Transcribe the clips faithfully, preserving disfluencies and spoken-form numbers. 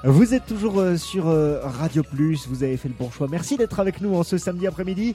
Vous êtes toujours euh, sur euh, Radio Plus, vous avez fait le bon choix. Merci d'être avec nous en ce samedi après-midi.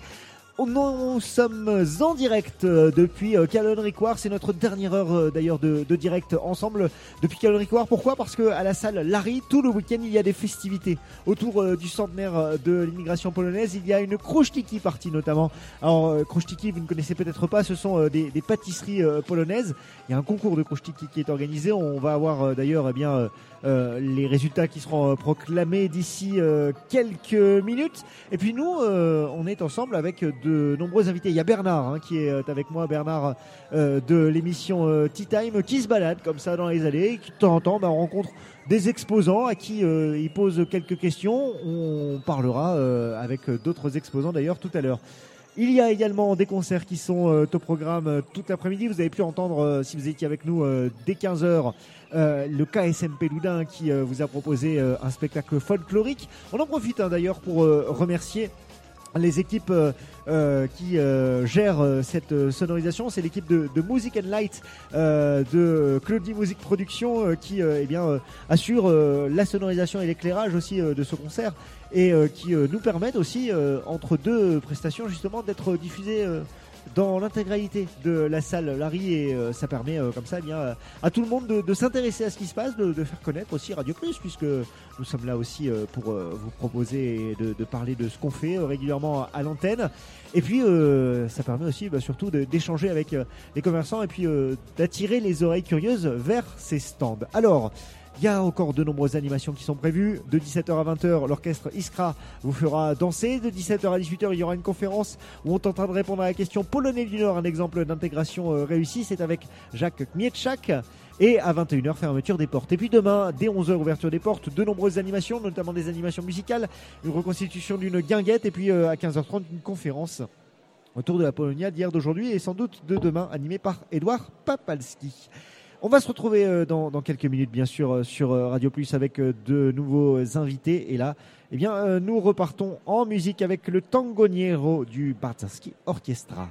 Nous sommes en direct euh, depuis euh, Callon-Ricouart. C'est notre dernière heure euh, d'ailleurs de, de direct ensemble depuis Callon-Ricouart. Pourquoi ? Parce que à la salle Larry, tout le week-end, il y a des festivités autour euh, du centenaire de l'immigration polonaise. Il y a une Krusztiki party notamment. Alors euh, Krusztiki, vous ne connaissez peut-être pas, ce sont euh, des, des pâtisseries euh, polonaises. Il y a un concours de Krusztiki qui est organisé. On va avoir euh, d'ailleurs eh bien euh, euh, les résultats qui seront euh, proclamés d'ici euh, quelques minutes. Et puis nous, euh, on est ensemble avec de nombreux invités. Il y a Bernard hein, qui est avec moi, Bernard euh, de l'émission euh, Tea Time, qui se balade comme ça dans les allées, qui de temps en temps bah, on rencontre des exposants à qui euh, il pose quelques questions. On parlera euh, avec d'autres exposants d'ailleurs tout à l'heure. Il y a également des concerts qui sont euh, au programme euh, toute l'après-midi. Vous avez pu entendre, euh, si vous étiez avec nous euh, dès quinze heures, euh, le K S M P Loudun qui euh, vous a proposé euh, un spectacle folklorique. On en profite hein, d'ailleurs pour euh, remercier les équipes euh, euh, qui euh, gèrent euh, cette euh, sonorisation. C'est l'équipe de, de Music and Light euh, de Claudie Music Production euh, qui euh, eh bien, euh, assure euh, la sonorisation et l'éclairage aussi euh, de ce concert et euh, qui euh, nous permettent aussi euh, entre deux prestations justement d'être diffusés euh, dans l'intégralité de la salle Larry et euh, ça permet euh, comme ça eh bien, à tout le monde de, de s'intéresser à ce qui se passe, de, de faire connaître aussi Radio Plus puisque nous sommes là aussi euh, pour euh, vous proposer et de, de parler de ce qu'on fait euh, régulièrement à, à l'antenne et puis euh, ça permet aussi bah, surtout de, d'échanger avec euh, les commerçants et puis euh, d'attirer les oreilles curieuses vers ces stands. Alors il y a encore de nombreuses animations qui sont prévues. De dix-sept heures à vingt heures, l'orchestre Iskra vous fera danser. De dix-sept heures à dix-huit heures, il y aura une conférence où on tentera de répondre à la question Polonais du Nord, un exemple d'intégration euh, réussie. C'est avec Jacques Kmietchak. Et à vingt et une heures, fermeture des portes. Et puis demain, dès onze heures, ouverture des portes, de nombreuses animations, notamment des animations musicales, une reconstitution d'une guinguette. Et puis euh, à quinze heures trente, une conférence autour de la Polonia d'hier, d'aujourd'hui et sans doute de demain, animée par Édouard Papalski. On va se retrouver dans, dans quelques minutes, bien sûr, sur Radio Plus avec de nouveaux invités. Et là, eh bien, nous repartons en musique avec le Tangoniero du Barczewski Orchestra.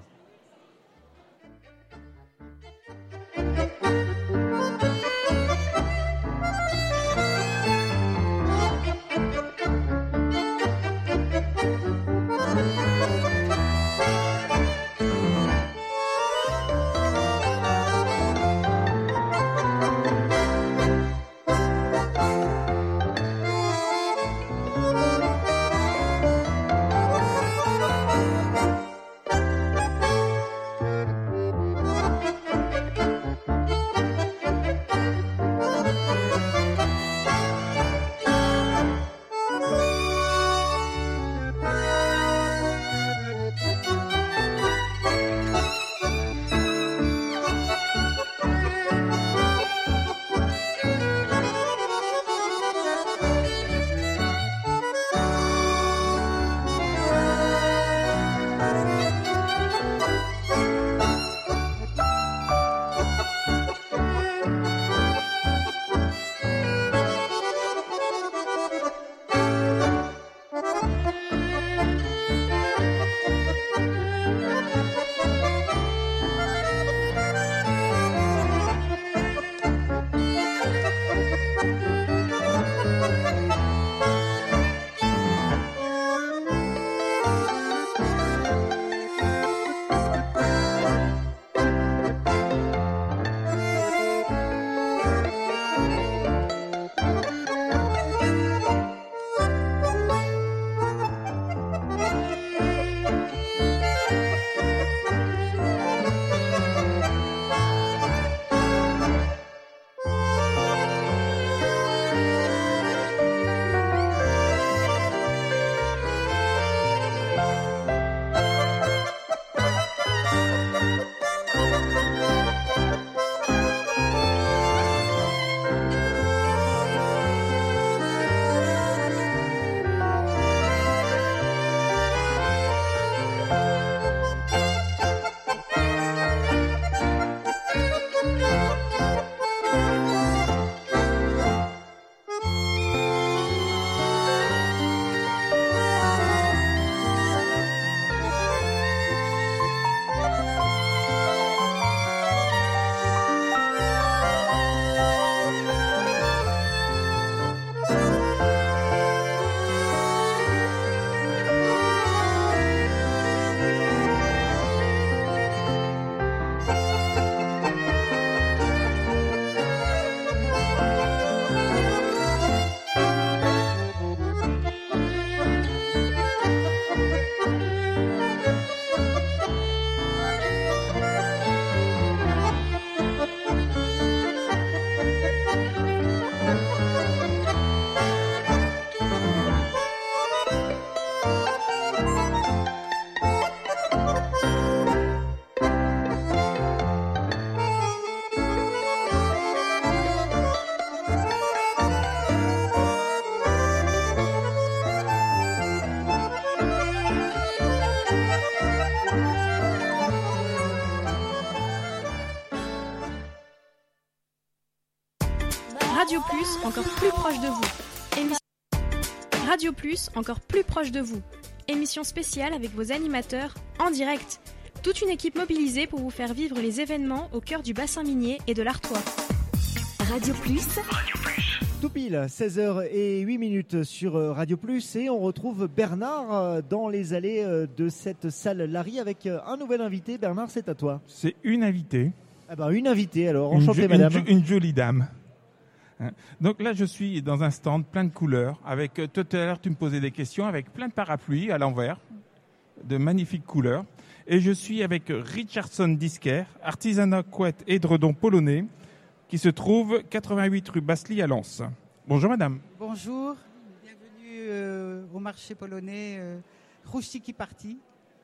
Plus, encore plus proche de vous. Émission... Radio Plus, encore plus proche de vous. Émission spéciale avec vos animateurs en direct. Toute une équipe mobilisée pour vous faire vivre les événements au cœur du bassin minier et de l'Artois. Radio Plus. Radio Plus. Tout pile, seize heures zéro huit minutes sur Radio Plus et on retrouve Bernard dans les allées de cette salle Larry avec un nouvel invité. Bernard, c'est à toi. C'est une invitée. Ah ben, une invitée alors, Une enchantée jo- madame. Une, jo- une jolie dame. Hein. Donc là, je suis dans un stand plein de couleurs. Avec euh, tout à l'heure, tu me posais des questions avec plein de parapluies à l'envers, de magnifiques couleurs. Et je suis avec Richardson Disquaire, artisanat couette et édredon polonais, qui se trouve quatre-vingt-huit rue Basly à Lens. Bonjour madame. Bonjour, bienvenue euh, au marché polonais euh, Chruściki Party.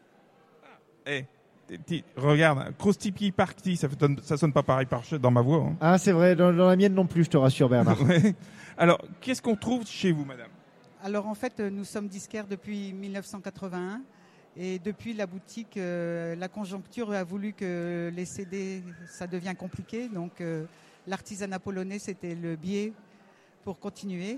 Eh, t- t- regarde, Chruściki Party, ça, fait, ça sonne pas pareil par dans ma voix. Hein. Ah c'est vrai, dans, dans la mienne non plus, je te rassure Bernard. Ouais. Alors, qu'est-ce qu'on trouve chez vous madame? Alors en fait, nous sommes disquaires depuis dix-neuf cent quatre-vingt-un et depuis la boutique, euh, la conjoncture a voulu que les C D, ça devient compliqué. Donc euh, l'artisanat polonais, c'était le biais pour continuer.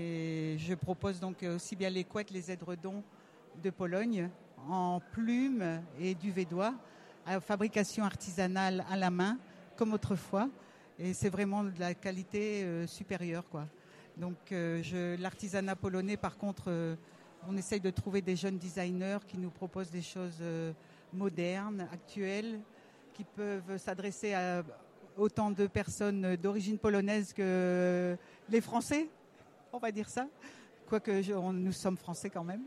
Et je propose donc aussi bien les couettes, les édredons de Pologne en plumes et duvédois, à fabrication artisanale à la main, comme autrefois. Et c'est vraiment de la qualité euh, supérieure, quoi. Donc euh, je, l'artisanat polonais, par contre, euh, on essaye de trouver des jeunes designers qui nous proposent des choses euh, modernes, actuelles, qui peuvent s'adresser à autant de personnes d'origine polonaise que les Français, on va dire ça. Quoique je, on, nous sommes Français quand même.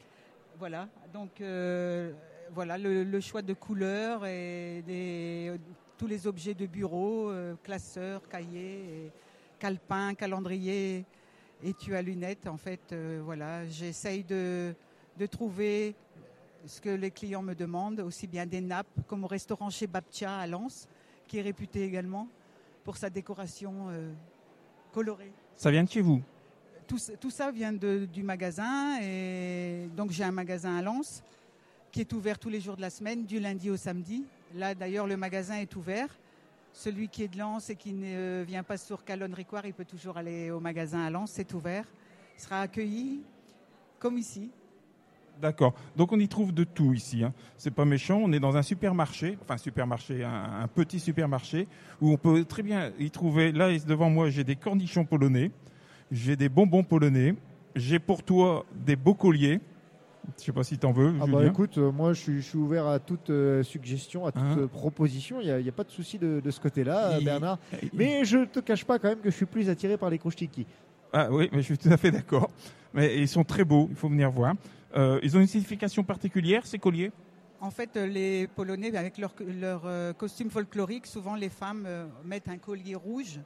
Voilà, donc euh, voilà le, le choix de couleurs et des, tous les objets de bureau, euh, classeurs, cahiers, et calepins, calendriers, étui à lunettes. En fait, euh, voilà, j'essaye de, de trouver ce que les clients me demandent, aussi bien des nappes, comme au restaurant chez Babcia à Lens, qui est réputé également pour sa décoration euh, colorée. Ça vient de chez vous? Tout, tout ça vient de, du magasin. Et donc j'ai un magasin à Lens qui est ouvert tous les jours de la semaine, du lundi au samedi. Là d'ailleurs le magasin est ouvert. Celui qui est de Lens et qui ne vient pas sur Calonne-Ricoire, il peut toujours aller au magasin à Lens, c'est ouvert. Il sera accueilli comme ici. D'accord. Donc on y trouve de tout ici. Hein. C'est pas méchant. On est dans un supermarché, enfin supermarché, un, un petit supermarché où on peut très bien y trouver. Là devant moi, j'ai des cornichons polonais, j'ai des bonbons polonais, j'ai pour toi des beaux colliers. Je sais pas si t'en veux. Ah Julien. bah écoute, euh, moi je suis, je suis ouvert à toute euh, suggestion, à toute Hein euh, proposition. Il n'y a, y a pas de souci de, de ce côté-là, euh, Il- Bernard. il- Mais je te cache pas quand même que je suis plus attiré par les Chruściki. Ah oui, mais je suis tout à fait d'accord. Mais ils sont très beaux. Il faut venir voir. Euh, ils ont une signification particulière ces colliers? En fait, les Polonais, avec leur, leur euh, costume folklorique, souvent les femmes euh, mettent un collier rouge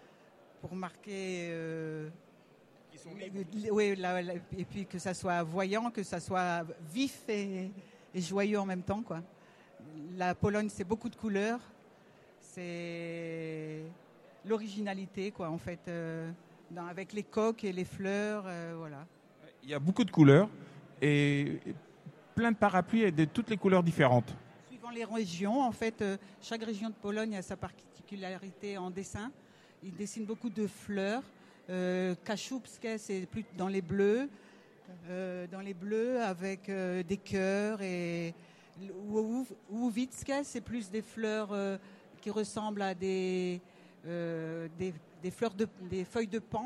pour marquer... Euh, oui, la, la, et puis que ça soit voyant, que ça soit vif et, et joyeux en même temps, quoi. La Pologne, c'est beaucoup de couleurs, c'est l'originalité, quoi, en fait, euh, dans, avec les coques et les fleurs, euh, voilà. Il y a beaucoup de couleurs et plein de parapluies et de toutes les couleurs différentes. Suivant les régions, en fait, euh, chaque région de Pologne a sa particularité en dessin. Ils dessinent beaucoup de fleurs. Euh, Kaszubskie, c'est plus dans les bleus, euh, dans les bleus avec euh, des cœurs, et Łowickie, c'est plus des fleurs euh, qui ressemblent à des, euh, des, des fleurs de, des feuilles de pan.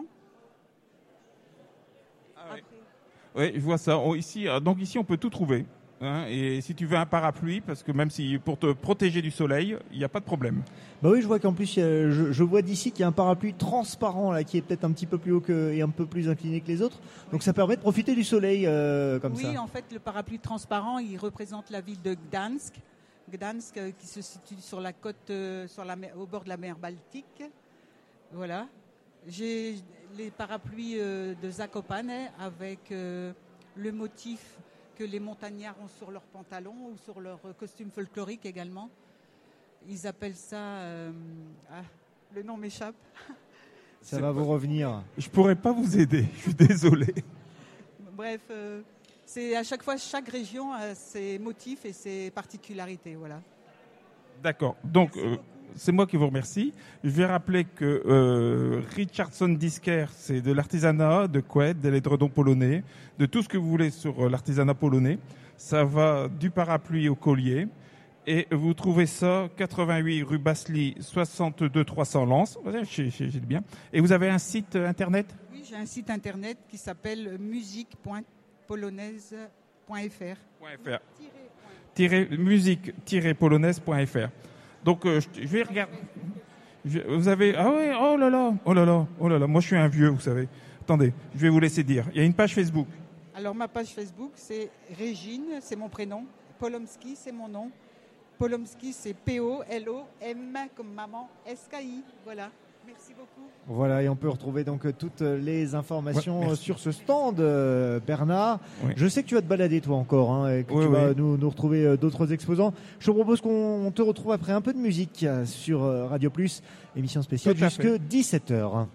Ah, oui. Oui, je vois ça. On, ici, donc ici, on peut tout trouver. Hein, et si tu veux un parapluie, parce que même si pour te protéger du soleil, il n'y a pas de problème. Bah oui, je vois qu'en plus, euh, je, je vois d'ici qu'il y a un parapluie transparent là, qui est peut-être un petit peu plus haut que, et un peu plus incliné que les autres. Donc ça permet de profiter du soleil euh, comme oui, ça. Oui, en fait, le parapluie transparent, il représente la ville de Gdansk. Gdansk euh, qui se situe sur la côte, euh, sur la mer, au bord de la mer Baltique. Voilà. J'ai les parapluies euh, de Zakopane avec euh, le motif que les montagnards ont sur leurs pantalons ou sur leur costume folklorique également. Ils appellent ça... Euh, ah, le nom m'échappe. Ça va vous revenir. Je pourrais pas vous aider, je suis désolé. Bref, euh, c'est à chaque fois, chaque région a ses motifs et ses particularités, voilà. D'accord. Donc, euh, c'est moi qui vous remercie. Je vais rappeler que euh, Richardson Disquaire, c'est de l'artisanat, de couettes, de l'édredon polonais, de tout ce que vous voulez sur euh, l'artisanat polonais. Ça va du parapluie au collier. Et vous trouvez ça, quatre-vingt-huit rue Basly, soixante-deux trois cents Lens. J'ai, j'ai, j'ai bien. Et vous avez un site internet ? Oui, j'ai un site internet qui s'appelle musique point polonaise point f r. Tiret, musique tiret polonaise point f r. Donc, euh, je, je vais regarder. Je, vous avez... Ah ouais, oh là là, oh là là, oh là là. Moi, je suis un vieux, vous savez. Attendez, je vais vous laisser dire. Il y a une page Facebook. Alors, ma page Facebook, c'est Régine, c'est mon prénom. Polomski, c'est mon nom. Polomski, c'est P O L O M comme maman, S K I. Voilà. Merci beaucoup. Voilà, et on peut retrouver donc toutes les informations ouais, sur ce stand, euh, Bernard. Oui. Je sais que tu vas te balader toi encore, hein, et que oui, tu oui. vas nous, nous retrouver euh, d'autres exposants. Je te propose qu'on te retrouve après un peu de musique euh, sur euh, Radio Plus, émission spéciale jusque dix-sept heures.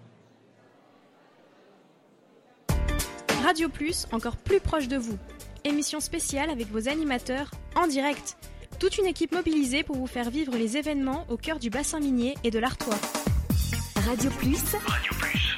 Radio Plus, encore plus proche de vous. Émission spéciale avec vos animateurs en direct. Toute une équipe mobilisée pour vous faire vivre les événements au cœur du bassin minier et de l'Artois. Radio Plus. Radio Plus.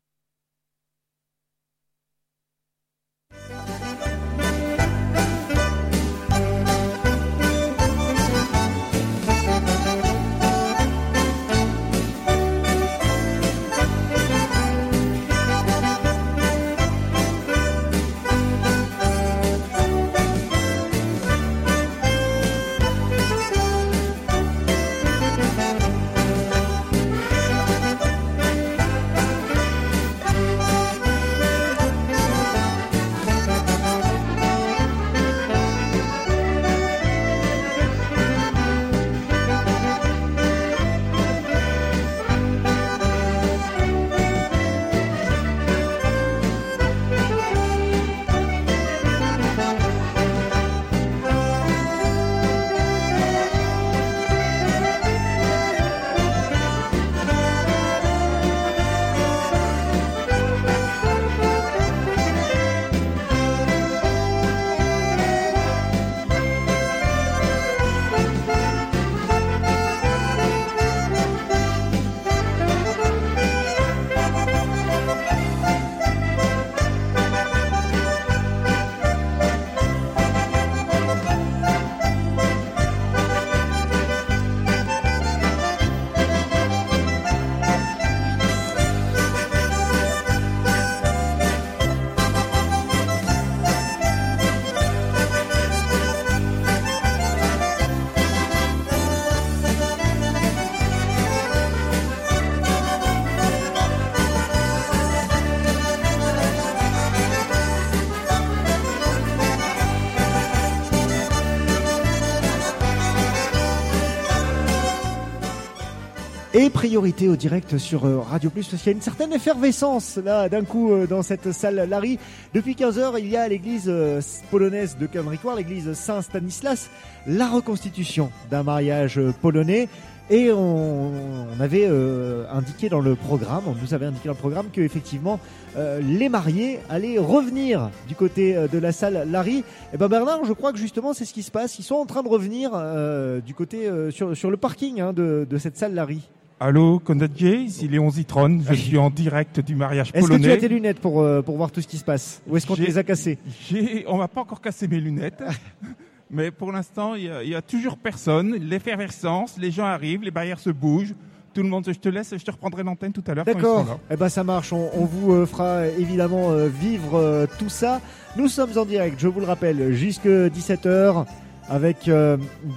Et priorité au direct sur Radio Plus, parce qu'il y a une certaine effervescence là d'un coup dans cette salle Larry. Depuis quinze heures, il y a à l'église polonaise de Cannes-Ricoire, l'église Saint-Stanislas, la reconstitution d'un mariage polonais. Et on, on avait euh, indiqué dans le programme, on nous avait indiqué dans le programme que effectivement euh, les mariés allaient revenir du côté euh, de la salle Larry. Et ben Bernard, je crois que justement c'est ce qui se passe. Ils sont en train de revenir euh, du côté euh, sur sur le parking hein, de de cette salle Larry. Allô, Konradje, ici Léon Zitron, je suis en direct du mariage est-ce polonais. Est-ce que tu as tes lunettes pour, euh, pour voir tout ce qui se passe? Ou est-ce qu'on te les a cassées? j'ai, On m'a pas encore cassé mes lunettes, mais pour l'instant, il y, y a toujours personne, l'effervescence, les gens arrivent, les barrières se bougent, tout le monde, je te laisse, je te reprendrai l'antenne tout à l'heure. D'accord, eh ben ça marche, on, on vous euh, fera évidemment euh, vivre euh, tout ça. Nous sommes en direct, je vous le rappelle, jusqu'à dix-sept heures. Avec euh,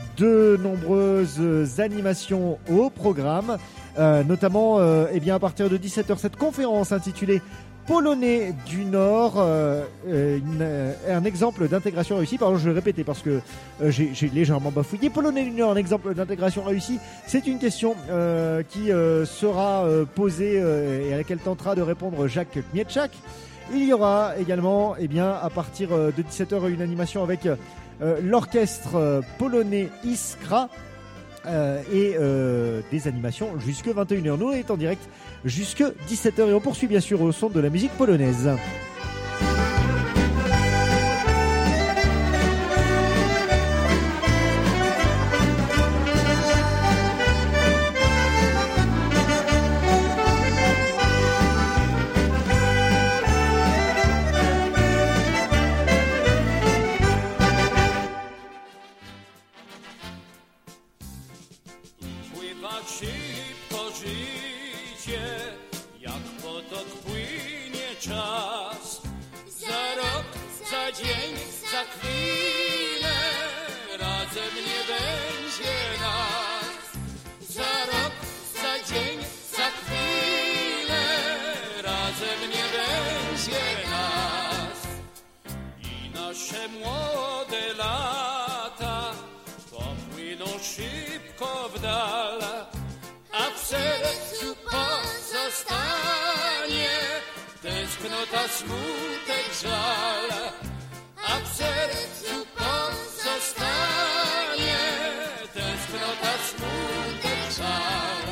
de nombreuses animations au programme, euh, notamment euh, eh bien, à partir de dix-sept heures, cette conférence intitulée Polonais du Nord, euh, une, euh, un exemple d'intégration réussie. Pardon, je vais répéter parce que euh, j'ai, j'ai légèrement bafouillé. Polonais du Nord, un exemple d'intégration réussie. C'est une question euh, qui euh, sera euh, posée euh, et à laquelle tentera de répondre Jacques Mietchak. Il y aura également, eh bien, à partir de dix-sept heures, une animation avec Euh, l'orchestre euh, polonais Iskra euh, et euh, des animations jusque vingt et une heures. Nous, on est en direct jusque dix-sept heures et on poursuit bien sûr au son de la musique polonaise. dzień, za chwilę razem nie będzie nas. Za rok, za dzień, za chwilę razem nie będzie nas. I nasze młode lata popłyną szybko w dal, a w sercu pozostanie tęsknota, smutek, żal. A w sercu pozostanie tęsknota, smutek, żal.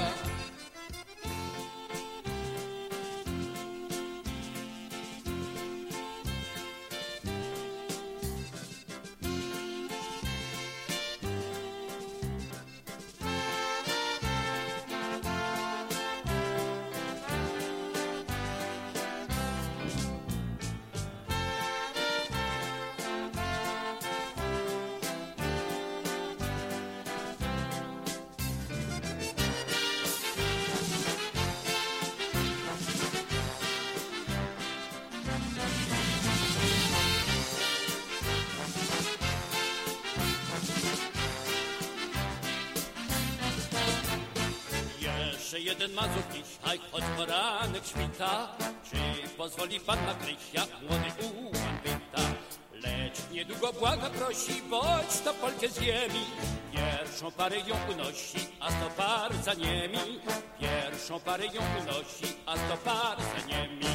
Jeden mazur dzisiaj, choć poranek świta, czy pozwoli panna Krysia młody ułan pyta. Lecz niedługo błaga, prosi, boć to Polkę z ziemi. Pierwszą parę ją unosi, a sto par za niemi. Pierwszą parę ją unosi, a sto par za niemi.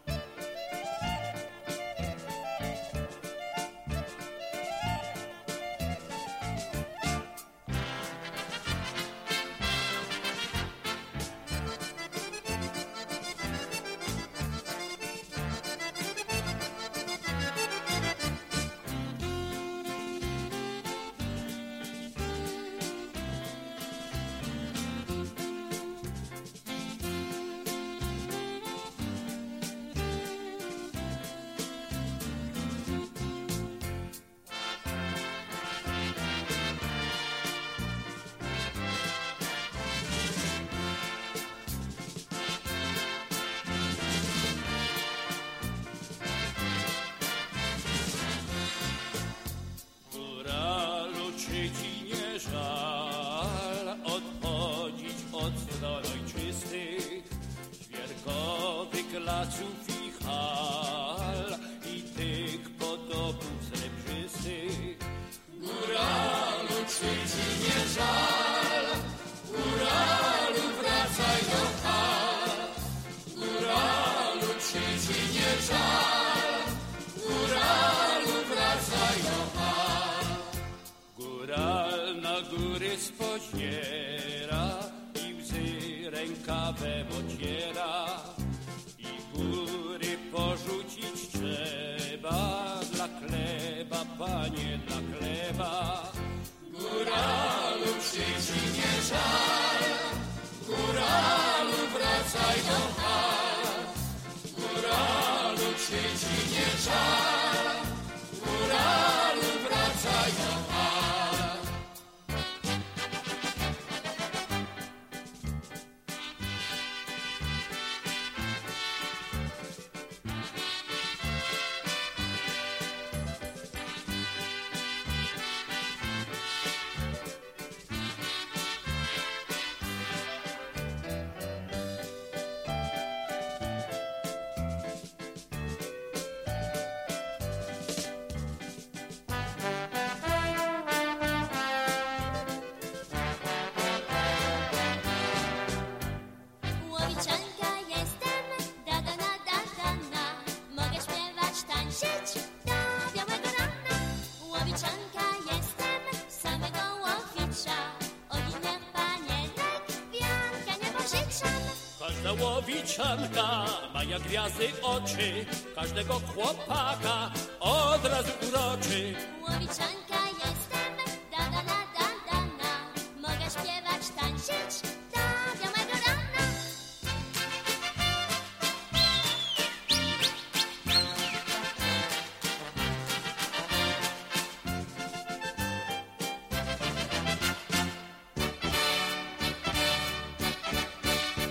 Łowiczanka ma jak gwiazdy oczy, każdego chłopaka od razu uroczy. Łowiczanka jestem, da da da da da na. Mogę śpiewać, tańczyć do białego rana.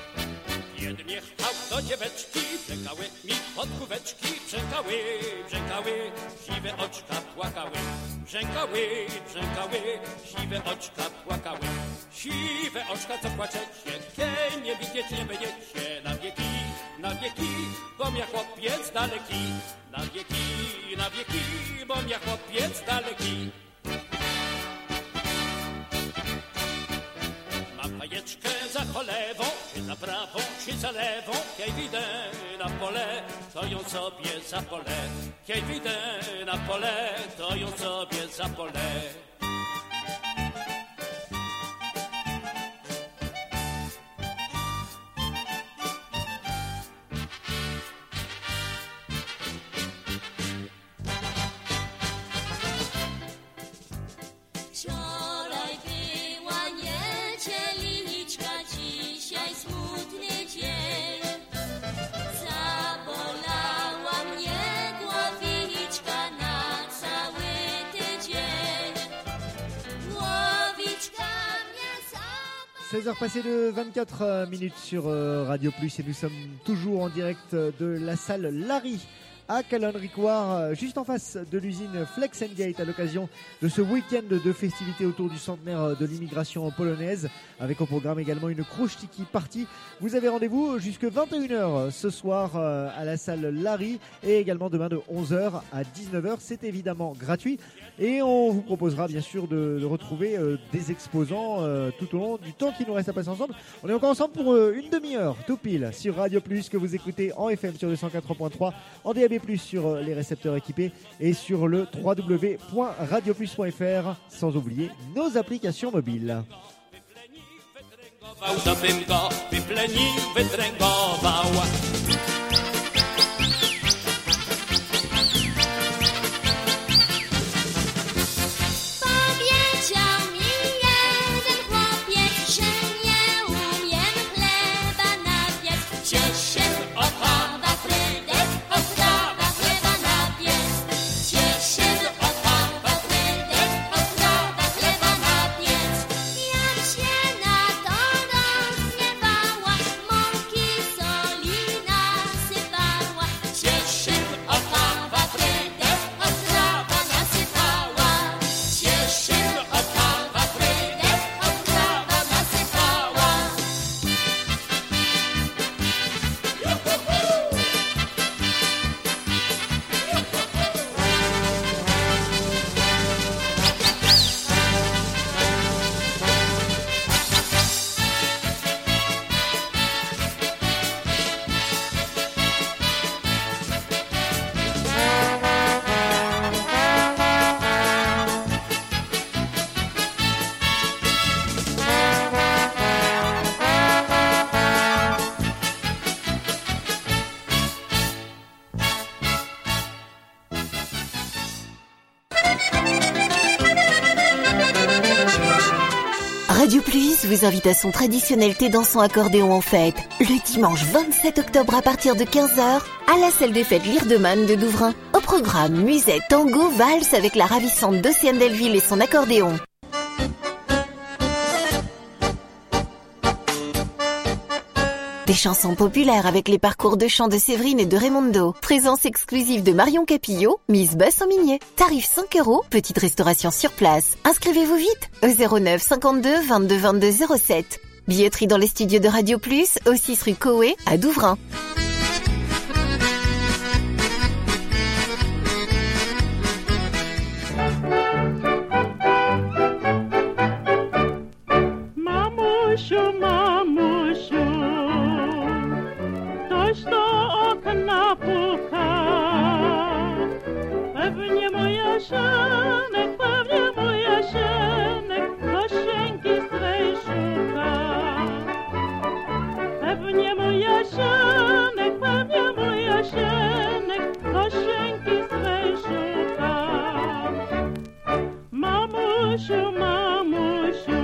Do dzieweczki brzękały mi pod główeczki, brzękały, brzękały. brzękały, siwe oczka płakały. Brzękały, brzękały, siwe oczka płakały. Siwe oczka, co płaczecie, kie nie widzieć nie będziecie na wieki, na wieki, bo ja chłopiec daleki. Na wieki, na wieki, bo ja chłopiec daleki. Mam bajeczkę za cholewą, czy za prawą, czy za lewą. Kiedy widzę na pole, to ją sobie zapolę. Kiedy widzę na pole, to ją sobie zapolę. Wczoraj była niedzielniczka, dzisiaj smutny dzień. Zabolała mnie głowiczka na cały tydzień. Głowiczka mnie zabolała. seize heures passées de vingt-quatre minutes sur euh, Radio Plus et nous sommes toujours en direct de la salle Larry à Calonne-Ricoire, juste en face de l'usine Flex and Gate, à l'occasion de ce week-end de festivités autour du centenaire de l'immigration polonaise, avec au programme également une Krusztiki party. Vous avez rendez-vous jusque vingt et une heures ce soir à la salle Larry et également demain de onze heures à dix-neuf heures. C'est évidemment gratuit et on vous proposera bien sûr de, de retrouver euh, des exposants euh, tout au long du temps qu'il nous reste à passer ensemble. On est encore ensemble pour euh, une demi-heure tout pile sur Radio Plus, que vous écoutez en F M sur le cent quatre point trois, en D A B plus sur les récepteurs équipés et sur le w w w point radio plus point f r, sans oublier nos applications mobiles. To bym go wyplenił, wydręgował. Powiedział mi jeden chłopiec, że nie umiem chleba napiec. Cieszę otawa Frydek, otawa chleba napiec. Cieszę otawa Frydek, otawa chleba napiec. Jak się na to rozgniewała, mąki soli nasypała. Cieszę otawa Frydek, otawa nasypała. Cieszę otawa Frydek, otawa nasypała. Radio Plus vous invite à son traditionnel thé dansant accordéon en fête, le dimanche vingt-sept octobre à partir de quinze heures, à la salle des fêtes L'Irdeman de Douvrin. Au programme, musette, tango, valse avec la ravissante Dociane Delville et son accordéon. Des chansons populaires avec les parcours de chant de Séverine et de Raymondo. Présence exclusive de Marion Capillo, Miss Basson-Minier. Tarif cinq euros, petite restauration sur place. Inscrivez-vous vite au zéro neuf cinquante-deux vingt-deux vingt-deux zéro sept. Billetterie dans les studios de Radio Plus, au six rue Coé à Douvrin. Mamuszu, mamuszu, ktoś do okna puka. Pewnie mój Jaszenek, pewnie mój Jaszenek, Kosienki swej szuka. Pewnie mój Jaszenek, pewnie mój Jaszenek, Kosienki swej szuka. Mamusiu, mamusiu,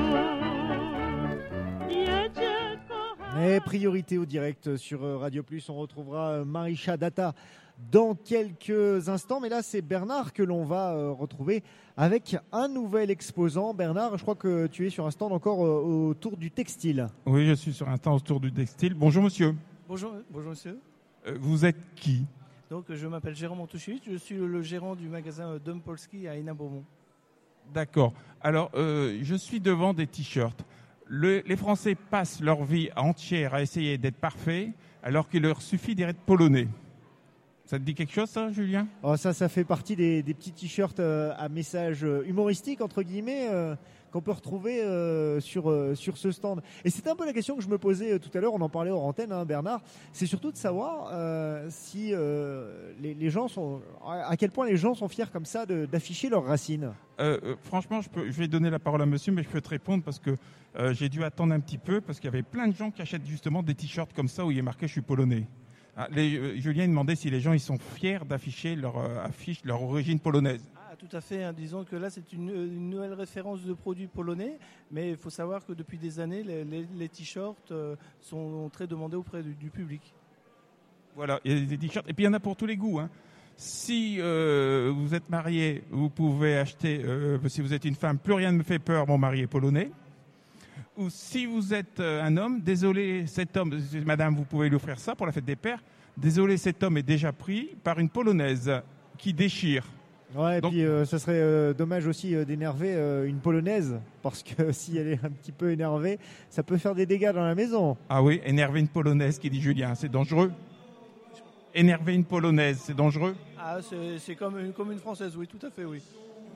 jedzie kochana. Et priorité au direct sur Radio Plus, on retrouvera Marisha Data dans quelques instants, mais là c'est Bernard que l'on va euh, retrouver avec un nouvel exposant. Bernard, je crois que tu es sur un stand encore euh, autour du textile. Oui, je suis sur un stand autour du textile. Bonjour monsieur. Bonjour, bonjour monsieur. Euh, vous êtes qui? Donc je m'appelle Jérôme Antuchevich, je suis le, le gérant du magasin Dom Polski à Hénin-Beaumont. D'accord. Alors, euh, je suis devant des t-shirts. Le, les Français passent leur vie entière à essayer d'être parfaits, alors qu'il leur suffit d'être polonais. Ça te dit quelque chose, ça, Julien ? Oh, ça, ça fait partie des, des petits t-shirts euh, à message euh, humoristique, entre guillemets, euh, qu'on peut retrouver euh, sur, euh, sur ce stand. Et c'était un peu la question que je me posais euh, tout à l'heure, on en parlait hors antenne, hein, Bernard. C'est surtout de savoir euh, si euh, les, les gens sont, à quel point les gens sont fiers comme ça de, d'afficher leurs racines. Euh, euh, franchement, je, peux, je vais donner la parole à monsieur, mais je peux te répondre parce que euh, j'ai dû attendre un petit peu, parce qu'il y avait plein de gens qui achètent justement des t-shirts comme ça où il est marqué « Je suis polonais ». Ah, les, euh, Julien demandait si les gens ils sont fiers d'afficher leur euh, affiche, leur origine polonaise. Ah, tout à fait. Hein. Disons que là, c'est une, une nouvelle référence de produits polonais, mais il faut savoir que depuis des années, les, les, les t-shirts euh, sont très demandés auprès du, du public. Voilà, il y a des t-shirts, et puis il y en a pour tous les goûts. Hein. Si euh, vous êtes marié, vous pouvez acheter, euh, si vous êtes une femme, plus rien ne me fait peur, mon mari est polonais. Ou si vous êtes euh, un homme, désolé, cet homme, madame, vous pouvez lui offrir ça pour la fête des pères. Désolé, cet homme est déjà pris par une polonaise qui déchire. Ouais, et Donc, puis euh, ça serait euh, dommage aussi euh, d'énerver euh, une polonaise, parce que si elle est un petit peu énervée, ça peut faire des dégâts dans la maison. Ah oui, énerver une polonaise, qui dit Julien, c'est dangereux. Énerver une polonaise, c'est dangereux. Ah, c'est, c'est comme, une, comme une française, oui, tout à fait, oui.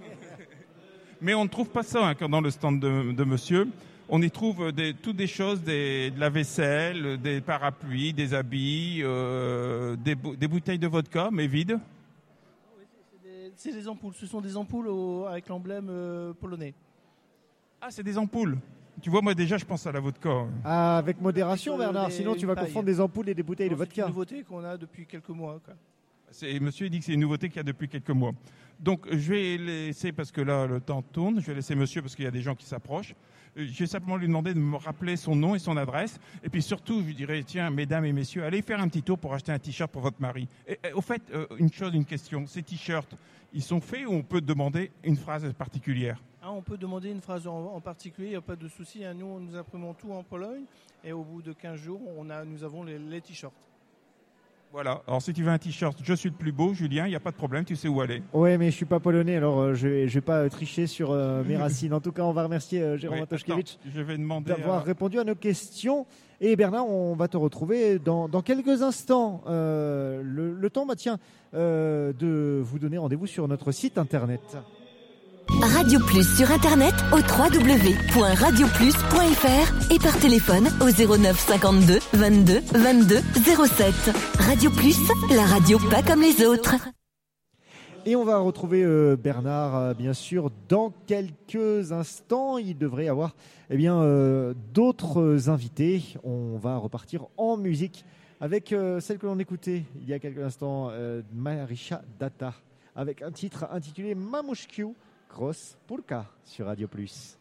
Mais on ne trouve pas ça hein, quand dans le stand de, de monsieur. On y trouve des, toutes des choses, des, de la vaisselle, des parapluies, des habits, euh, des, des bouteilles de vodka, mais vides. Oui, c'est, des, c'est des ampoules. Ce sont des ampoules au, avec l'emblème euh, polonais. Ah, c'est des ampoules. Tu vois, moi déjà, je pense à la vodka. Ah, avec modération, Euh, Bernard, des- sinon tu vas paille. confondre des ampoules et des bouteilles Non, de c'est vodka. une nouveauté qu'on a depuis quelques mois. Quoi. C'est, monsieur dit que c'est une nouveauté qu'il y a depuis quelques mois. Donc, je vais laisser, parce que là, le temps tourne, je vais laisser monsieur, parce qu'il y a des gens qui s'approchent. Euh, Je vais simplement lui demander de me rappeler son nom et son adresse. Et puis surtout, je lui dirais, tiens, mesdames et messieurs, allez faire un petit tour pour acheter un t-shirt pour votre mari. Et, et, au fait, euh, une chose, une question. Ces t-shirts, ils sont faits ou on peut demander une phrase particulière ? Ah, on peut demander une phrase en, en particulier, il n'y a pas de souci. Hein. Nous, nous imprimons tout en Pologne et au bout de quinze jours, on a, nous avons les, les t-shirts. Voilà. Alors, si tu veux un t-shirt, je suis le plus beau, Julien, il n'y a pas de problème, tu sais où aller. Ouais, mais je suis pas polonais, alors euh, je vais, je vais pas euh, tricher sur euh, mes racines. En tout cas, on va remercier euh, Jérôme Oui, Antoshkevich attends, je vais demander d'avoir à- répondu à nos questions. Et Bernard, on va te retrouver dans, dans quelques instants. Euh, le, le temps, bah, tiens, euh, de vous donner rendez-vous sur notre site internet. Radio Plus sur Internet au w w w point radio plus point f r et par téléphone au zéro neuf cinquante-deux vingt-deux vingt-deux zéro sept. Radio Plus, la radio pas comme les autres. Et on va retrouver euh, Bernard, euh, bien sûr, dans quelques instants. Il devrait y avoir eh bien, euh, d'autres invités. On va repartir en musique avec euh, celle que l'on écoutait il y a quelques instants, euh, Marisha Data, avec un titre intitulé Mamushkiu Cross Purka sur Radio Plus.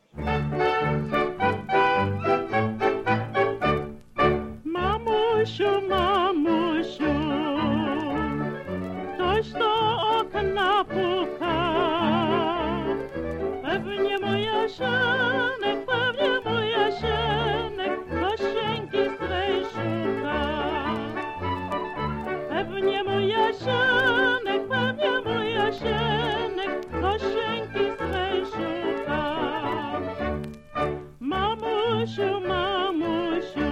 Mamusiu, mamusiu, ktoś do okna puka. Pewnie mój Jasienek, pewnie mój Jasienek, Kosienki swej szuka. Pewnie mój Jasienek, pewnie mój Jasienek, Kosienki swej szuka. Mamusiu, mamusiu,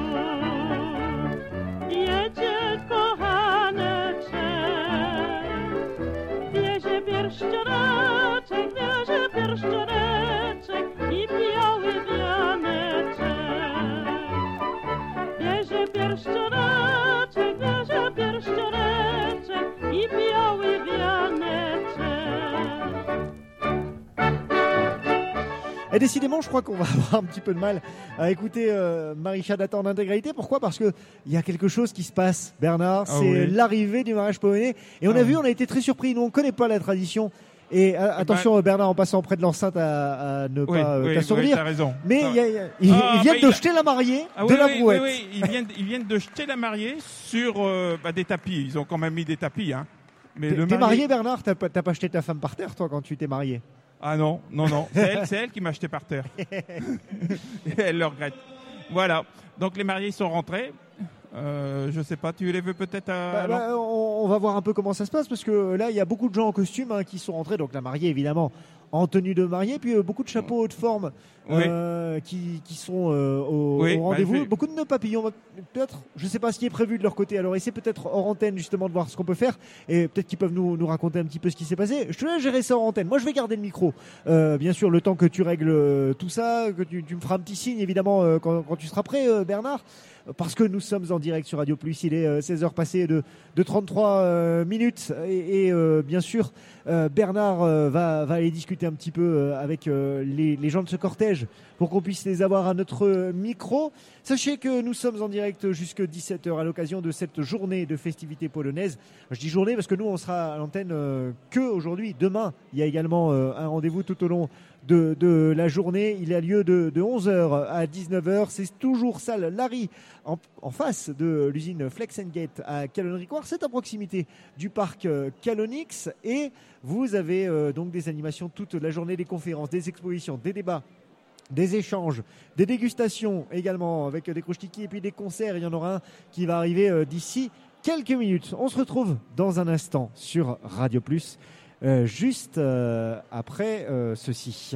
jedzie kochaneczek, bierze pierścioneczek, bierze pierścioneczek i biały wianeczek. Bierze pierścioneczek, bierze pierścioneczek i biały wianeczek. Et décidément, je crois qu'on va avoir un petit peu de mal à écouter euh, Marisha Data en intégralité. Pourquoi ? Parce qu'il y a quelque chose qui se passe, Bernard. Ah c'est oui. l'arrivée du mariage polonais. Et on Ah a vu, oui. on a été très surpris. Nous, on ne connaît pas la tradition. Et euh, attention, Bernard, en passant près de l'enceinte, à, à ne Oui, pas euh, oui, t'assourdir. oui, t'as raison. Mais Ça il y a- il y a- ils, Ah, ils viennent mais de il a- jeter la mariée Ah de oui, la oui, brouette. oui, oui, ils viennent, ils viennent de jeter la mariée sur euh, bah, des tapis. Ils ont quand même mis des tapis. Hein. Mais T'es le t'es marié- marié, Bernard ? T'as pas, t'as pas jeté ta femme par terre, toi, quand tu t'es marié ? Ah non, non, non. C'est elle, c'est elle qui m'a jeté par terre. Et elle le regrette. Voilà. Donc les mariés sont rentrés. Euh, je sais pas, tu les veux peut-être à... Bah, bah, on, on va voir un peu comment ça se passe parce que là il y a beaucoup de gens en costume hein, qui sont rentrés, donc la mariée évidemment en tenue de mariée, puis euh, beaucoup de chapeaux haute forme euh, oui. qui, qui sont euh, au, oui, au rendez-vous, bah, beaucoup de nœuds papillons peut-être, je sais pas ce qui est prévu de leur côté, alors essayez peut-être hors antenne justement de voir ce qu'on peut faire et peut-être qu'ils peuvent nous, nous raconter un petit peu ce qui s'est passé. Je te laisse gérer ça hors antenne, moi je vais garder le micro euh, bien sûr le temps que tu règles euh, tout ça, que tu, tu me feras un petit signe évidemment euh, quand, quand tu seras prêt euh, Bernard, parce que nous sommes en direct sur Radio Plus, il est euh, seize heures passées de, de trente-trois euh, minutes et, et euh, bien sûr euh, Bernard euh, va, va aller discuter un petit peu euh, avec euh, les, les gens de ce cortège pour qu'on puisse les avoir à notre micro. Sachez que nous sommes en direct jusqu'à dix-sept heures à l'occasion de cette journée de festivités polonaises. Je dis journée parce que nous on sera à l'antenne euh, que aujourd'hui. Demain il y a également euh, un rendez-vous tout au long de, de la journée. Il a lieu de, de onze heures à dix-neuf heures. C'est toujours salle Larry en, en face de l'usine Flex and Gate à Callon-Ricoire. C'est à proximité du parc euh, Callonix et vous avez euh, donc des animations toute la journée, des conférences, des expositions, des débats, des échanges, des dégustations également avec des croustiki et puis des concerts. Il y en aura un qui va arriver euh, d'ici quelques minutes. On se retrouve dans un instant sur Radio Plus, euh, juste euh, après euh, ceci.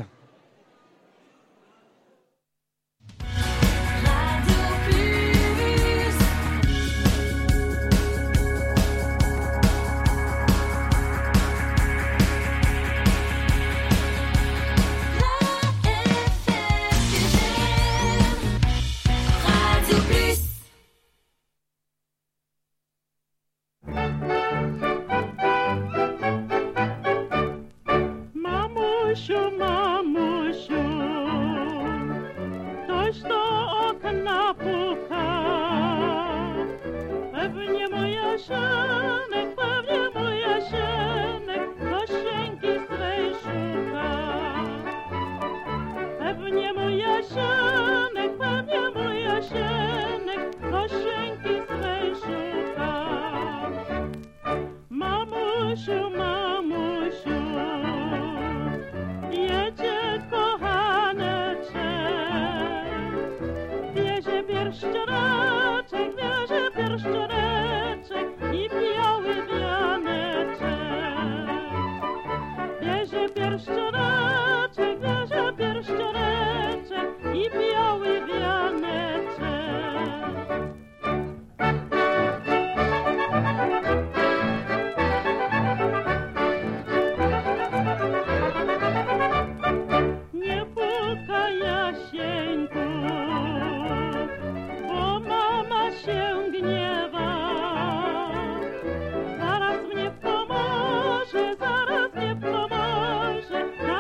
Zaraz mnie pomoże, zaraz mnie pomoże.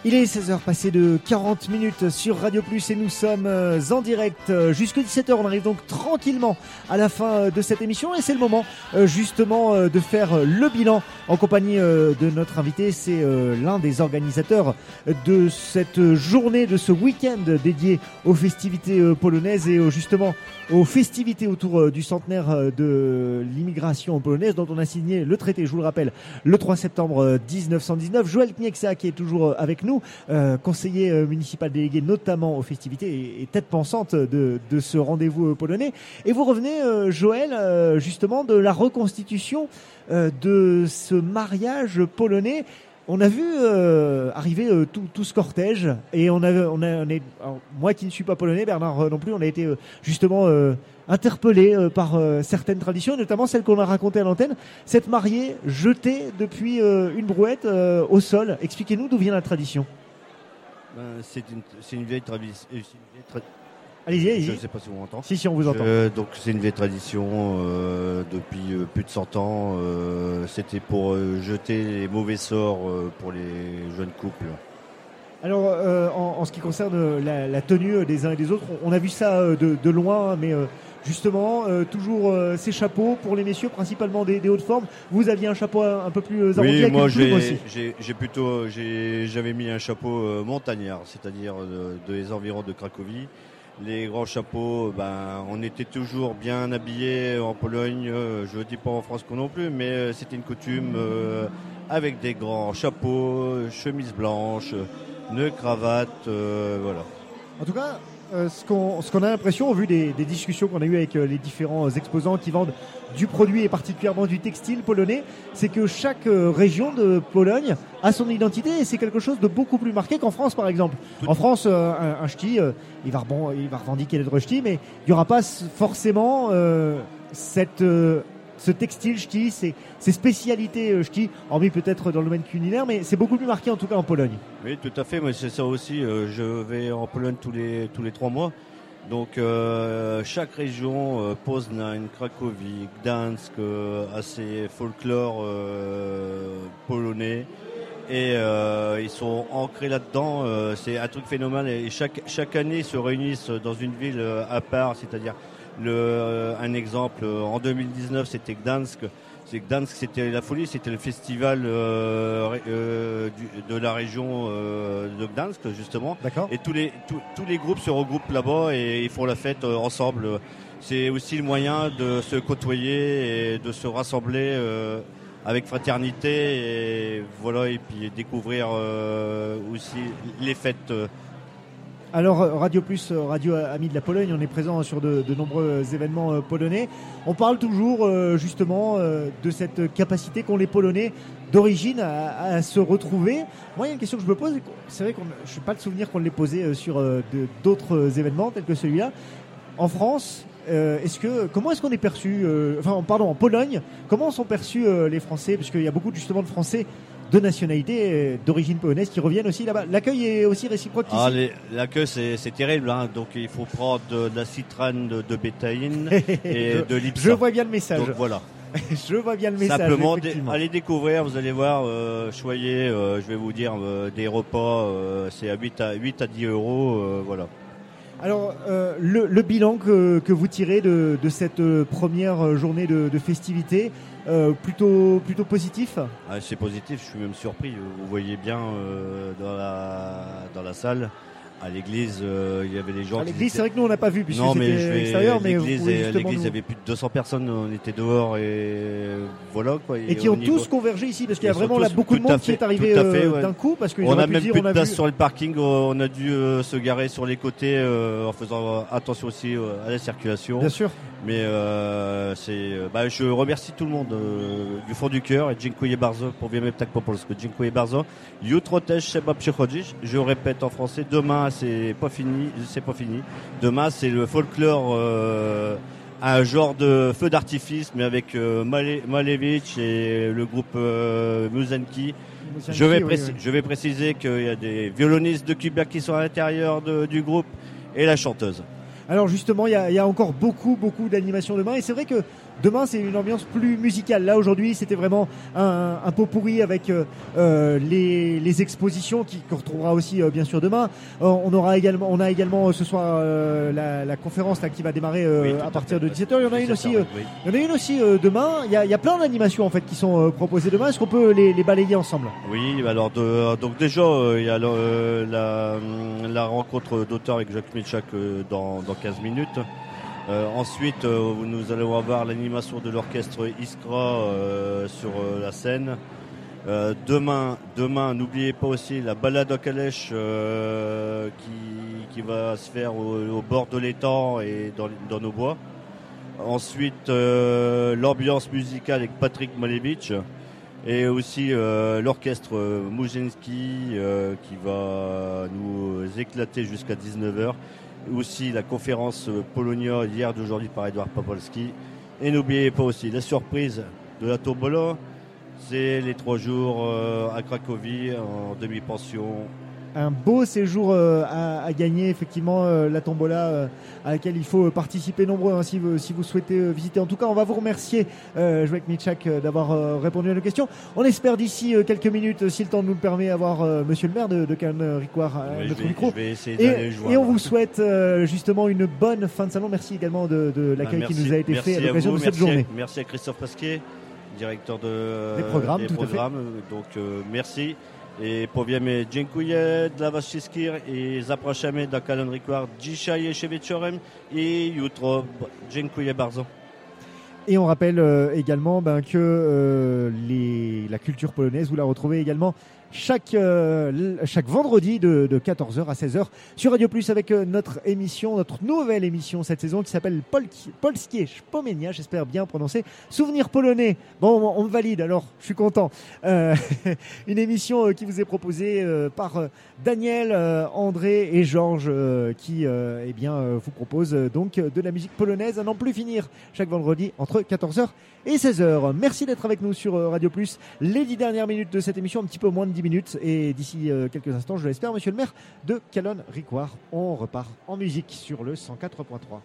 Il est seize heures passées de quarante minutes sur Radio Plus et nous sommes en direct jusqu'à dix-sept heures. On arrive donc tranquillement à la fin de cette émission et c'est le moment justement de faire le bilan en compagnie de notre invité. C'est l'un des organisateurs de cette journée, de ce week-end dédié aux festivités polonaises et justement aux festivités autour du centenaire de l'immigration polonaise dont on a signé le traité, je vous le rappelle, le trois septembre dix-neuf cent dix-neuf. Joël Knieksa qui est toujours avec nous. Euh, conseiller euh, municipal délégué notamment aux festivités et, et tête pensante de, de ce rendez-vous euh, polonais. Et vous revenez, euh, Joël, euh, justement de la reconstitution euh, de ce mariage polonais. On a vu euh, arriver euh, tout, tout ce cortège et on a, on a, on est, alors, moi qui ne suis pas polonais, Bernard euh, non plus, on a été euh, justement euh, interpellé euh, par euh, certaines traditions, notamment celle qu'on a racontée à l'antenne. Cette mariée jetée depuis euh, une brouette euh, au sol. Expliquez-nous d'où vient la tradition. Ben, c'est une, c'est une vieille tradition. Tra... Allez-y, allez-y. Je ne sais pas si on m'entend. Si, si, on vous entend. Euh, donc c'est une vieille tradition euh, depuis euh, plus de cent ans. Euh, c'était pour euh, jeter les mauvais sorts euh, pour les jeunes couples. Alors, euh, en, en ce qui concerne la, la tenue des uns et des autres, on, on a vu ça de, de loin, mais euh, justement, euh, toujours euh, ces chapeaux pour les messieurs, principalement des, des hautes formes. Vous aviez un chapeau un, un peu plus arrondi oui, avec moi une plume j'ai, aussi. j'ai, j'ai plutôt, j'ai, j'avais mis un chapeau euh, montagnard, c'est-à-dire de, des environs de Cracovie. Les grands chapeaux, ben, on était toujours bien habillés en Pologne. Euh, je ne dis pas en France non plus, mais euh, c'était une coutume euh, avec des grands chapeaux, chemises blanches, nœuds, cravates, euh, voilà. En tout cas, euh, ce qu'on ce qu'on a l'impression, au vu des, des discussions qu'on a eues avec euh, les différents exposants qui vendent du produit et particulièrement du textile polonais, c'est que chaque euh, région de Pologne a son identité et c'est quelque chose de beaucoup plus marqué qu'en France, par exemple. Tout en France, euh, un, un ch'ti, euh, il va rebond, il va revendiquer d'être ch'ti, mais il n'y aura pas forcément euh, cette euh, ce textile ch'ti, ces, ces spécialités euh, ch'ti, hormis peut-être dans le domaine culinaire, mais c'est beaucoup plus marqué en tout cas en Pologne. Oui, tout à fait, mais c'est ça aussi. Euh, je vais en Pologne tous les tous les trois mois. Donc euh, chaque région, euh, Poznań, Cracovie, Gdańsk, euh, a ses folklore euh, polonais et euh, ils sont ancrés là-dedans. Euh, c'est un truc phénoménal et chaque chaque année ils se réunissent dans une ville euh, à part, c'est-à-dire le euh, un exemple en deux mille dix-neuf c'était Gdańsk. C'est Gdańsk, c'était la folie, c'était le festival euh, euh, du, de la région euh, de Gdańsk justement. D'accord. Et tous les tous, tous les groupes se regroupent là-bas et ils font la fête euh, ensemble. C'est aussi le moyen de se côtoyer et de se rassembler euh, avec fraternité et voilà et puis découvrir euh, aussi les fêtes. Euh, Alors Radio Plus, Radio Amis de la Pologne, on est présent sur de, de nombreux événements polonais. On parle toujours justement de cette capacité qu'ont les Polonais d'origine à, à se retrouver. Moi, il y a une question que je me pose, c'est vrai que je n'ai pas le souvenir qu'on l'ait posé sur de, d'autres événements tels que celui-là. En France, euh, est-ce que, comment est-ce qu'on est perçu, euh, enfin pardon, en Pologne, comment sont perçus euh, les Français, parce qu'il y a beaucoup justement de Français de nationalité d'origine polonaise qui reviennent aussi là-bas. L'accueil est aussi réciproque ici. Ah, les, l'accueil c'est, c'est terrible, hein. Donc il faut prendre de, de la citrane de, de bétaïne et je, de l'Ipsa. Je vois bien le message. Donc voilà. Je vois bien le message. Simplement, dé, allez découvrir, vous allez voir, euh, choyez, euh, je vais vous dire, euh, des repas, euh, c'est à huit à dix euros, euh, voilà. Alors, euh, le, le bilan que, que vous tirez de, de cette première journée de, de festivités, euh, plutôt, plutôt positif ? Ah, c'est positif, je suis même surpris. Vous voyez bien euh, dans, la, dans la salle, à l'église, euh, il y avait des gens. À qui l'église, étaient... c'est vrai que nous on n'a pas vu puisque non, c'était mais je vais... extérieur, mais l'église, vous et, l'église, nous... il y avait plus de deux cents personnes, on était dehors et voilà quoi. Et, et qui ont niveau... tous convergé ici parce qu'il y a Ils vraiment tous... là beaucoup de monde fait, qui est arrivé fait, ouais. euh, d'un coup parce que on a même dire, plus on de a place vu... sur le parking, on a dû euh, se garer sur les côtés euh, en faisant attention aussi euh, à la circulation. Bien sûr. Mais euh, c'est, bah, je remercie tout le monde euh, du fond du cœur et dziękuję bardzo, powiemy tak po polsku. Dziękuję bardzo. Jutro też trzeba przychodzić. Je répète en français. Demain c'est pas fini, c'est pas fini. Demain c'est le folklore, euh, un genre de feu d'artifice, mais avec euh, Male, Malevich et le groupe euh, Muzenki. Muzenki. Je vais, oui, précis- oui. je vais préciser qu'il y a des violonistes de Cuba qui sont à l'intérieur de, du groupe et la chanteuse. Alors justement, il y a, il y a encore beaucoup, beaucoup d'animations demain et c'est vrai que Demain, c'est une ambiance plus musicale. Là, aujourd'hui, c'était vraiment un, un pot pourri avec euh, les, les expositions qui qu'on retrouvera aussi euh, bien sûr demain. Euh, on aura également, on a également euh, ce soir euh, la, la conférence là qui va démarrer euh, Oui, à tout partir à fait, de dix-sept heures. Il y en a une aussi, euh, oui. il y en a une aussi euh, demain. Il y a, il y a plein d'animations en fait qui sont euh, proposées demain. Est-ce qu'on peut les, les balayer ensemble? Oui, alors de, donc déjà euh, il y a le, euh, la, la rencontre d'auteur avec Jacques Milchak euh, dans, dans quinze minutes. Euh, ensuite, euh, nous allons avoir l'animation de l'orchestre Iskra euh, sur euh, la scène. Euh, demain, demain, n'oubliez pas aussi la balade en calèche euh, qui, qui va se faire au, au bord de l'étang et dans, dans nos bois. Ensuite, euh, l'ambiance musicale avec Patrick Malevich et aussi euh, l'orchestre Mouzinski euh, qui va nous éclater jusqu'à dix-neuf heures. Aussi la conférence Polonia hier d'aujourd'hui par Edouard Popolski. Et n'oubliez pas aussi la surprise de la Tombola, c'est les trois jours euh, à Cracovie en demi-pension. Un beau séjour euh, à, à gagner, effectivement, euh, la tombola euh, à laquelle il faut participer nombreux hein, si, vous, si vous souhaitez euh, visiter. En tout cas, on va vous remercier, euh, Joël Milchak, euh, d'avoir euh, répondu à nos questions. On espère d'ici euh, quelques minutes, euh, si le temps nous le permet, avoir euh, Monsieur le maire de, de Callon-Ricouart à Oui, notre je vais, micro. je vais essayer d'aller Et, le joindre. et on vous souhaite euh, justement une bonne fin de salon. Merci également de, de l'accueil Ben, qui merci- nous a été merci fait à l'occasion vous, de cette merci journée. À, merci à Christophe Pasquier, directeur de, Des programmes, des tout à fait. programmes. Donc euh, merci. I powiemy dziękuję dla Was wszystkich i zapraszamy do Callon-Ricouart dzisiaj jeszcze wieczorem i jutro. Dziękuję bardzo. Et on rappelle euh, également ben, que euh, les, la culture polonaise, vous la retrouvez également chaque, euh, chaque vendredi de, de quatorze heures à seize heures sur Radio Plus avec euh, notre émission, notre nouvelle émission cette saison qui s'appelle Polki, Polskie Wspomnienia, j'espère bien prononcer. Souvenirs polonais. Bon, on, on me valide, alors je suis content. Euh, une émission euh, qui vous est proposée euh, par euh, Daniel, euh, André et Georges euh, qui euh, eh bien, euh, vous propose euh, donc euh, de la musique polonaise à n'en plus finir chaque vendredi entre quatorze heures et seize heures. Merci d'être avec nous sur euh, Radio Plus. Les dix dernières minutes de cette émission, un petit peu moins de dix minutes. Et d'ici euh, quelques instants, je l'espère, monsieur le maire de Callon-Ricouart, on repart en musique sur le cent quatre point trois.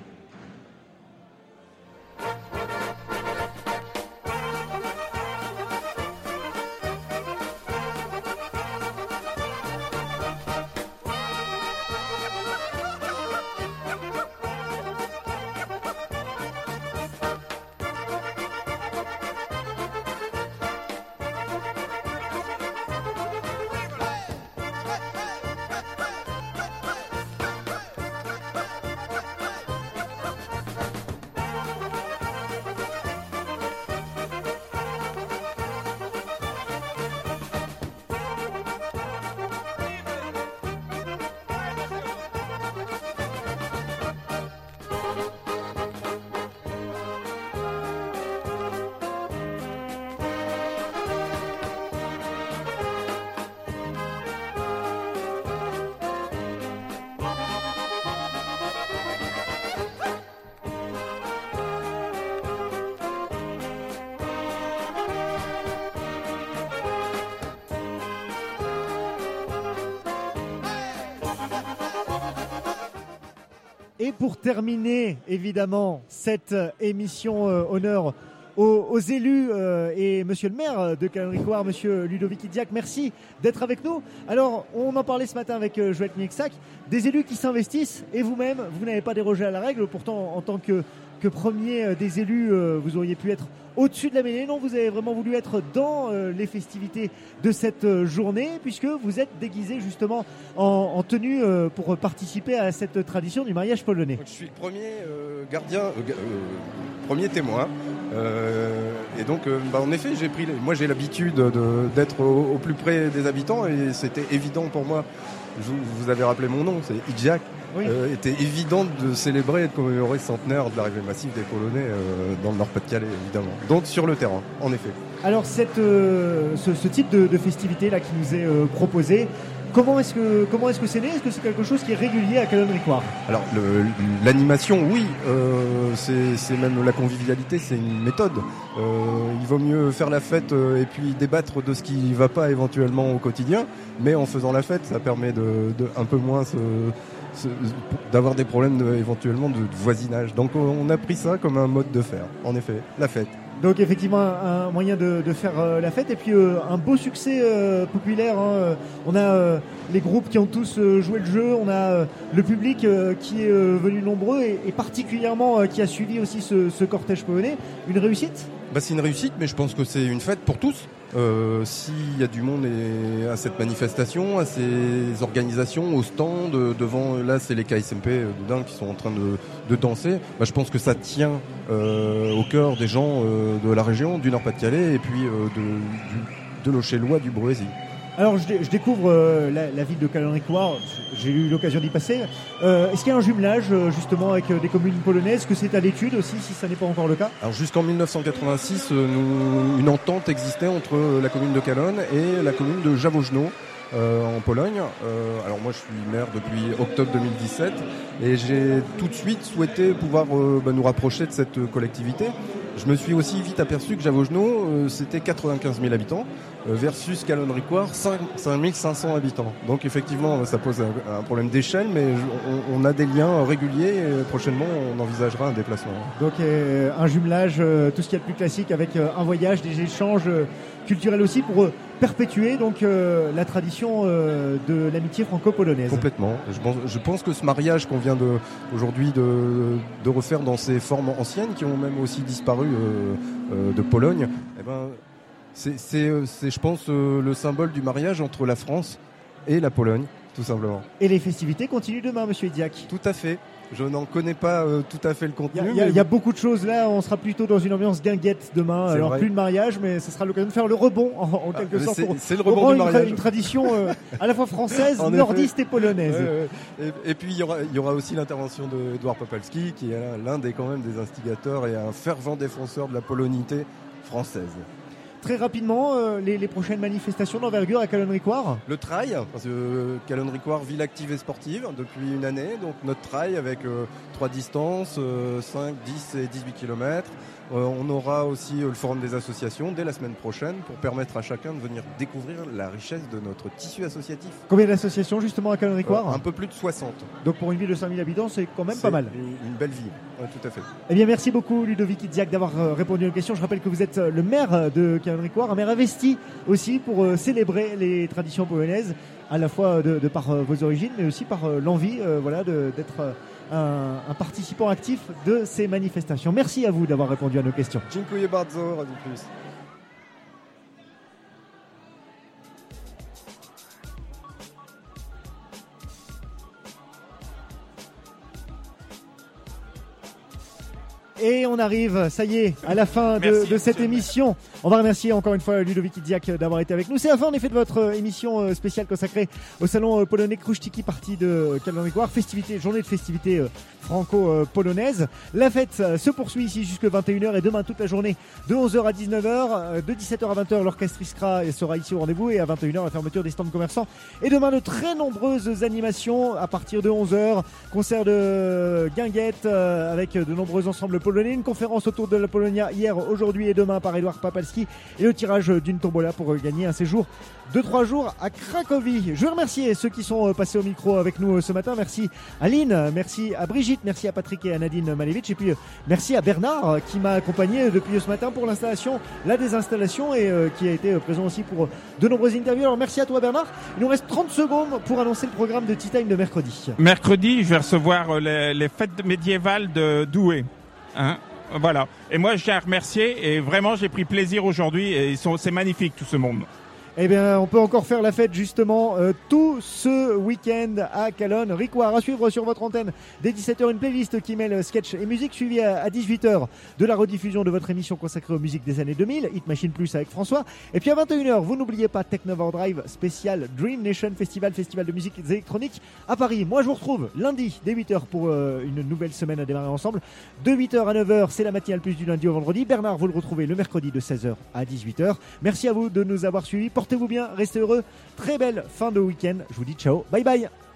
Et pour terminer, évidemment, cette euh, émission euh, honneur aux, aux élus euh, et monsieur le maire de Callon-Ricouart, monsieur Ludovic Idiac, merci d'être avec nous. Alors, on en parlait ce matin avec euh, Joël Milchak, des élus qui s'investissent et vous-même, vous n'avez pas dérogé à la règle. Pourtant, en tant que, que premier euh, des élus, euh, vous auriez pu être au-dessus de la mêlée. Non, vous avez vraiment voulu être dans euh, les festivités de cette euh, journée, puisque vous êtes déguisé justement en, en tenue euh, pour participer à cette tradition du mariage polonais. Je suis le premier euh, gardien, euh, euh, premier témoin. Euh, et donc, euh, bah, en effet, j'ai pris. Moi, j'ai l'habitude de, d'être au, au plus près des habitants, et c'était évident pour moi. Je, vous avez rappelé mon nom, c'est Idiak. Oui. Euh, était évident de célébrer et de commémorer le centenaire de l'arrivée massive des Polonais euh, dans le Nord-Pas-de-Calais, évidemment. Donc sur le terrain, en effet. Alors cette, euh, ce, ce type de, de festivité là qui nous est euh, proposé, comment est-ce que comment est-ce que c'est né? Est-ce que c'est quelque chose qui est régulier à Callon-Ricouart? Alors le, l'animation, oui, euh, c'est, c'est même la convivialité, c'est une méthode. Euh, il vaut mieux faire la fête euh, et puis débattre de ce qui ne va pas éventuellement au quotidien, mais en faisant la fête, ça permet de, de un peu moins se d'avoir des problèmes de, éventuellement de, de voisinage. Donc on a pris ça comme un mode de faire, en effet, la fête. Donc effectivement un, un moyen de, de faire euh, la fête et puis euh, un beau succès euh, populaire. Hein. On a euh, les groupes qui ont tous euh, joué le jeu, on a euh, le public euh, qui est euh, venu nombreux et, et particulièrement euh, qui a suivi aussi ce, ce cortège polonais. Une réussite ? Bah, c'est une réussite, mais je pense que c'est une fête pour tous. Euh, s'il y a du monde et à cette manifestation, à ces organisations, au stand, euh, devant, là c'est les K S M P euh, de dingue qui sont en train de, de danser, bah, je pense que ça tient euh, au cœur des gens euh, de la région, du Nord-Pas-de-Calais et puis euh, de, du, de l'Auchellois, du Brésil. Alors je, dé- je découvre euh, la, la ville de Kalonricoire, j'ai eu l'occasion d'y passer. Euh, est-ce qu'il y a un jumelage euh, justement avec euh, des communes polonaises ? Est-ce que c'est à l'étude aussi, si ça n'est pas encore le cas ? Alors jusqu'en dix-neuf cent quatre-vingt-six, euh, nous, une entente existait entre la commune de Kalonne et la commune de Jaworzno euh, en Pologne. Euh, alors moi je suis maire depuis octobre deux mille dix-sept et j'ai tout de suite souhaité pouvoir euh, bah, nous rapprocher de cette collectivité. Je me suis aussi vite aperçu que Jaworzno, euh, c'était quatre-vingt-quinze mille habitants euh, versus Kalonricoire, cinq mille cinq cents habitants. Donc effectivement, ça pose un, un problème d'échelle, mais on, on a des liens réguliers et prochainement, on envisagera un déplacement. Donc euh, un jumelage, euh, tout ce qu'il y a de plus classique avec euh, un voyage, des échanges euh, culturels aussi pour euh, perpétuer donc euh, la tradition euh, de l'amitié franco-polonaise. Complètement. Je pense, je pense que ce mariage qu'on vient de, aujourd'hui de, de refaire dans ces formes anciennes, qui ont même aussi disparu euh, euh, de Pologne, eh ben, c'est, c'est, c'est, je pense, euh, le symbole du mariage entre la France et la Pologne, tout simplement. Et les festivités continuent demain, Monsieur Idiak. Tout à fait. Je n'en connais pas euh, tout à fait le contenu. Il y, mais... y a beaucoup de choses là. On sera plutôt dans une ambiance guinguette demain. C'est Alors vrai. plus de mariage, mais ce sera l'occasion de faire le rebond en, en quelque Ah, sorte. c'est, pour, c'est le pour rebond rendre du une, mariage. une tradition euh, à la fois française, En nordiste effet. et polonaise. Ouais, ouais. Et, et puis il y aura, il y aura aussi l'intervention de Edouard Popalski, qui est l'un des quand même des instigateurs et un fervent défenseur de la polonité française. Très rapidement, euh, les, les prochaines manifestations d'envergure à Kalonricoire. Le trail, parce que euh, Kalonricoire, ville active et sportive depuis une année, donc notre trail avec euh, trois distances, euh, cinq, dix et dix-huit kilomètres. Euh, on aura aussi euh, le forum des associations dès la semaine prochaine pour permettre à chacun de venir découvrir la richesse de notre tissu associatif. Combien d'associations justement à Kalonricoire ? Euh, Un peu plus de soixante. Donc pour une ville de cinq mille habitants, c'est quand même C'est pas mal. Une, une belle ville, ouais, tout à fait. Eh bien, merci beaucoup Ludovic Idiak d'avoir euh, répondu aux questions. Je rappelle que vous êtes euh, le maire de Kalonricoire, un maire investi aussi pour euh, célébrer les traditions polonaises, à la fois de, de par euh, vos origines, mais aussi par euh, l'envie, euh, voilà, de, d'être euh, un, un participant actif de ces manifestations. Merci à vous d'avoir répondu à nos questions. Dziękuję bardzo, Radio Plus. Et on arrive, ça y est, à la fin de, Merci, de cette monsieur. émission. On va remercier encore une fois Ludovic Idiak d'avoir été avec nous. C'est la fin en effet de votre émission spéciale consacrée au salon polonais Krusztyki, partie de Kalonricoire, festivité, journée de festivité franco-polonaise. La fête se poursuit ici jusque vingt et une heures et demain toute la journée de onze heures à dix-neuf heures, de dix-sept heures à vingt heures l'orchestre Iskra sera ici au rendez-vous et à vingt et une heures la fermeture des stands commerçants. Et demain de très nombreuses animations à partir de onze heures, concert de guinguette avec de nombreux ensembles polonais, une conférence autour de la Polonia hier, aujourd'hui et demain par Edouard Popalski et le tirage d'une tombola pour gagner un séjour de trois jours à Cracovie. Je veux remercier ceux qui sont passés au micro avec nous ce matin. Merci à Lynn, merci à Brigitte, merci à Patrick et à Nadine Malevich et puis merci à Bernard qui m'a accompagné depuis ce matin pour l'installation, la désinstallation et qui a été présent aussi pour de nombreuses interviews. Alors merci à toi Bernard. Il nous reste trente secondes pour annoncer le programme de Tea Time de mercredi. Mercredi, je vais recevoir les, les fêtes médiévales de Douai. Hein, voilà. Et moi, je tiens à remercier et vraiment, j'ai pris plaisir aujourd'hui et ils sont, c'est magnifique tout ce monde. Eh bien, on peut encore faire la fête justement euh, tout ce week-end à Kalonricoire. À suivre sur votre antenne dès dix-sept heures une playlist qui mêle sketch et musique, suivie à, à dix-huit heures de la rediffusion de votre émission consacrée aux musiques des années deux mille, Hit Machine Plus avec François. Et puis à vingt et une heures, vous n'oubliez pas Technova Drive spécial Dream Nation Festival, festival de musique électronique à Paris. Moi, je vous retrouve lundi dès huit heures pour euh, une nouvelle semaine à démarrer ensemble. De huit heures à neuf heures, c'est la matinale plus du lundi au vendredi. Bernard, vous le retrouvez le mercredi de seize heures à dix-huit heures. Merci à vous de nous avoir suivis. Portez-vous bien, restez heureux. Très belle fin de week-end. Je vous dis ciao, bye bye.